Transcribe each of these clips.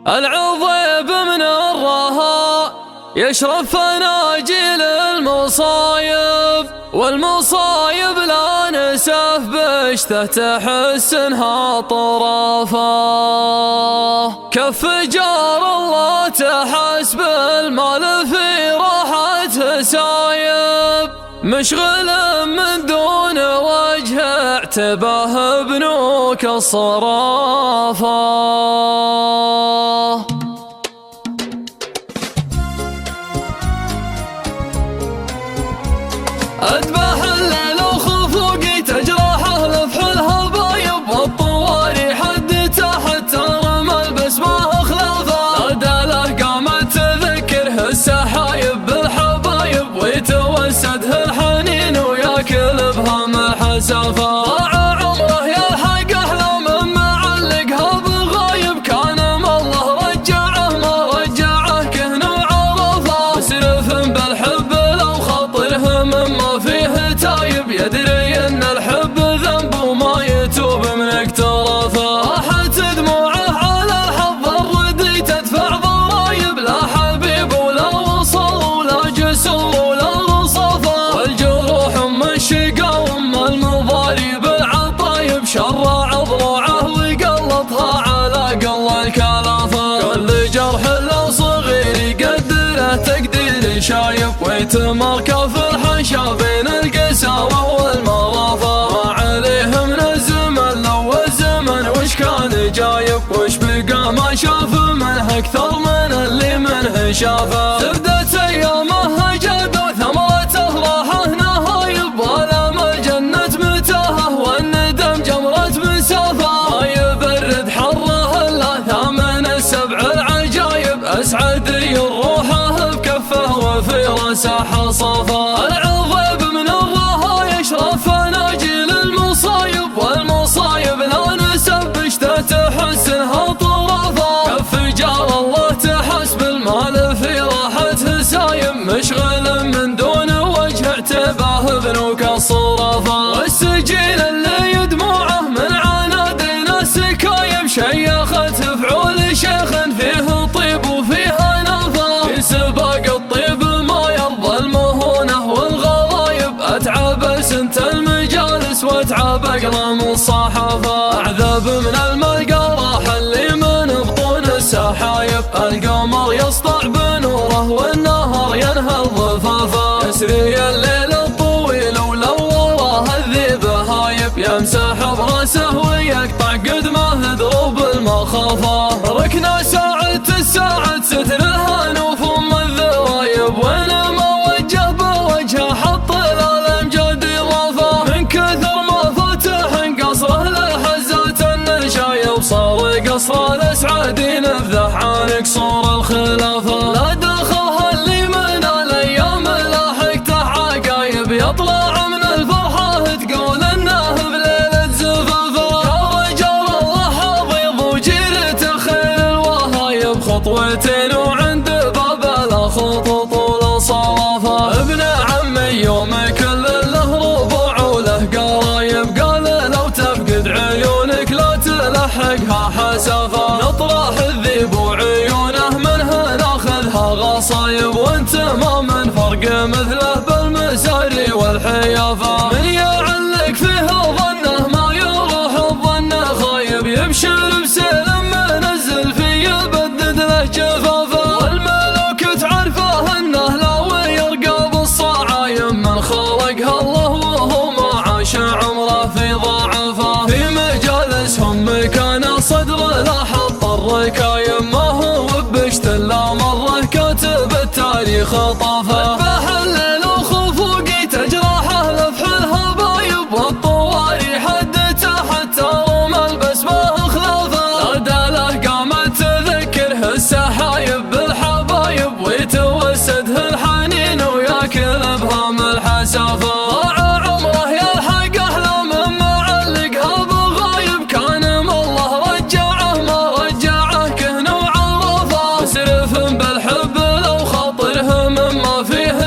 العضيب من الرها يشرف فناجيل المصايب، والمصايب لا نسف بشته تحس انها طرافه. كف جار الله تحس بالمال في راحته سايب، مشغل من دون وجه اعتباه بنوك الصرافه. أذبح الليل وخفوقي تجرحه لفح الهبايب، والطواري حدته حتى رمى البسمة خلافه. لا قامت تذكره السحايب بالحبايب، ويتوسده الحنين وياكل بهم حسافه. ضاع عمره يلحق أحلام معلقها بغايب، كان الله رجعه ما رجعه كهن وعرفه. مسرف بالحب لو خاطره مما فيه تايب، يدري ان الحب ذنب وما يتوب من اقترافه. راحت دموعه على الحظ الردي تدفع ضرايب، لا حبيب ولا وصل ولا جسر ولا رصافه. والجروح ام الشقا وام المضارب العطايب، شرع ضلوعه وقلطها على قل الكلافه. كل جرح لو صغير يقدره تقدير شايب، ويتمركب في الحشا بين القساوة والمرافة. ما عليه من الزمن لو الزمن وش كان جايب، وش بقى ما شاف منه أكثر من اللي منه شافه. زبدت أيامه جد وثمرته راحه نهايب، ظلام الجنة متاهه والندم جمرة مسافة. ما يبرد حره إلا ثامن السبع العجايب، أسعد روحه بكفه وفي راسه حصافه. العضيب من الرها يشرف فناجيل المصايب، والمصايب لا نسب بشته تحس انها طرافه. كف جار الله تحس بالمال في راحته سايب، مشغل من دون وجه اعتباه بنوك الصرافه. والسجين اللي دموعه من عنادنا سكايب، شيخت فعول شيخ فيه طيب وفيه نافه. في سباق الطيب ما يرضى المهونه والغرايب، اتعب سنت المجالس واتعب اقلام الصحافه. اعذب من الملقى راح اللي من بطون السحايب، القمر يسطع بنوره والنهر ينهى الضفافه. يسري الليل الطويل ولو وراه الذيب هايب، يمسح براسه ويقطع قدمه دروب المخافه. ركنا ساعة الساعة ستر الهانوف ام الذوايب، وانا ما وجه بوجهه حط الامجاد اضافه. من كثر ما فتح قصره للحزات النشايب، صار قصر الاسعادين بذح عن قصور الخلافه. لا دخلها اللي من الايام لاحقته عقايب، يطلع من الفرحه تقول انه بليله زفافه. يا رجال الله حضيض وجيرته خير الوهايب، خطوتين وعند باب الاخوط طول صرافه. ابن عمي يوم كل له ربع وله قرايب، قال لو تفقد عيونك لا تلحقها حسافه. نطرح الذيب وعيونه منها ناخذها غصايب، وانت ما من فرق مثله بالمساري والحيافه. من يعلق فيه ظنه ما يروح الظن خايب، يبشر بسلم منزل فيه يبدد له جفافه. والملوك تعرفه انه لو يرقى بالصعايب، من خلقها الله وهو ما عاش عمره في ضعفه. في مجالسهم مكان صدر لا حط الركايب، ما هو بشت الا مره كاتب التاريخ طافه. اذبح الليل وخفوقي تجرحه لفح الهبايب، والطواري حدته حتى رمى البسمة خلافه. لا قامت تذكره السحايب بالحبايب، ويتوسده الحنين وياكل بهم الحسافه. ضاع عمره يلحق احلام معلقها بغايب، كان الله رجعه ما رجعه كهن وعرفه. مسرف بالحب لو خاطره مما فيه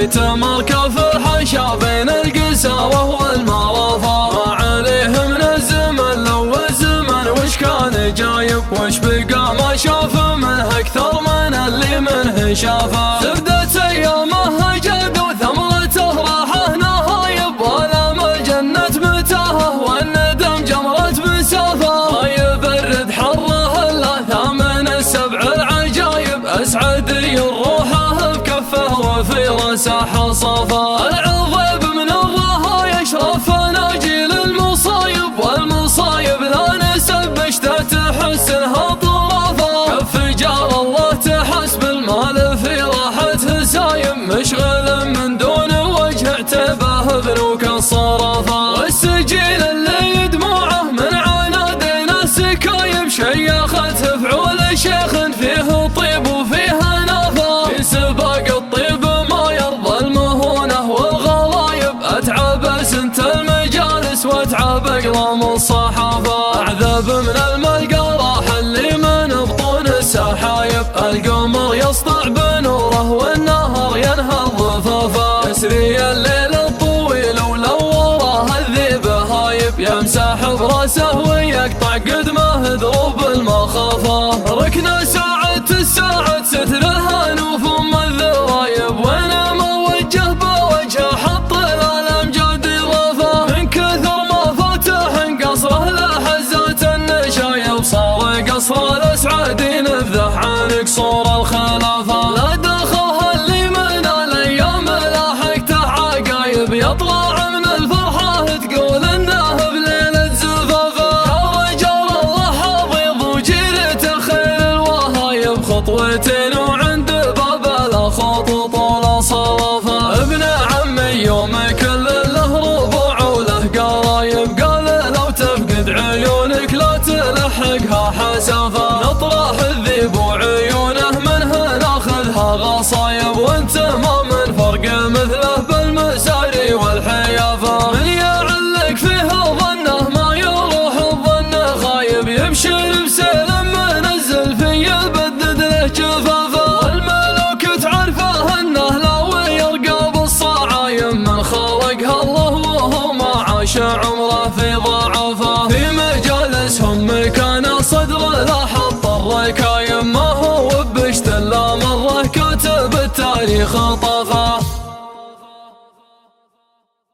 يتمركب في الحشا بين القساوة والمرافة. ما عليه من الزمن لو الزمن وش كان جايب، وش بقى ما شاف منه أكثر من اللي منه شافه. زبدة أيامه جد وثمرته راحه نهايب، وآلام الجنة متاهه والندم جمرة مسافة. ما يبرد حره إلا ثامن السبع العجايب، أسعد روحه بكفه وفي راسه حصافة. العظيب من الرها يشرف فناجيل المصايب، والمصايب لا نسب اشتات حسنها طرافة. كف جار الله تحس بالمال في راحته سايب، مشغل من دون وجه اعتباه بنوك الصرافة. والسجين اللي دموعه من عناد ناس كايب، شيخته فعول شيخ فيه طيب وفيه نافة. في سباق الطيب ما يرضى المهونة والغلايب، اتعب سنت المجالس واتعب اقلام الصحافة. اعذب من الملقى راح اللي من بطون السحايب، القمر يسطع بنوره والنهر ينهض ضفافه. يسري الليل الطويل ولو وراه الذيب هايب، يمسح براسه ويقطع قدمه دروب المخافة. ركن ساعة الساعة ستر الهانوف ام الذرايب، وانا ما وجه بوجهه حط الامجاد اضافة. من كثر ما فاتح قصره لحزات النشايب، صار قصر الاسعادين نفذح عن قصور الخلافة. لا دخلها اللي من الايام لاحقته عقايب، يطلع من الفرحة تقول انه بليلة زفافة. يا رجال الله حضيض وجيرته خير الوهايب، خطوتين وعند باب الاخوط طول صرافة. ابن عمي يوم كل له ربوع وله قرايب، قال لو تفقد عيونك لا تلحقها حسافة. نطرح الذيب وعيونه منه ناخذها غصايب، وانت ما من فرق مثله بالمساري والحيافة. من يعلق فيه ظنه ما يروح الظن غايب، يبشر بسلم منزل في البدد له جفافة. والملوك تعرفه انه لا يرقى بالصعايم، من خلقها الله وهو ما عاش عمره في ضعفه. في مجالسهم مكان صدر لا حط الركايم، ما هو بشت الا مره كاتب التاريخ طافه.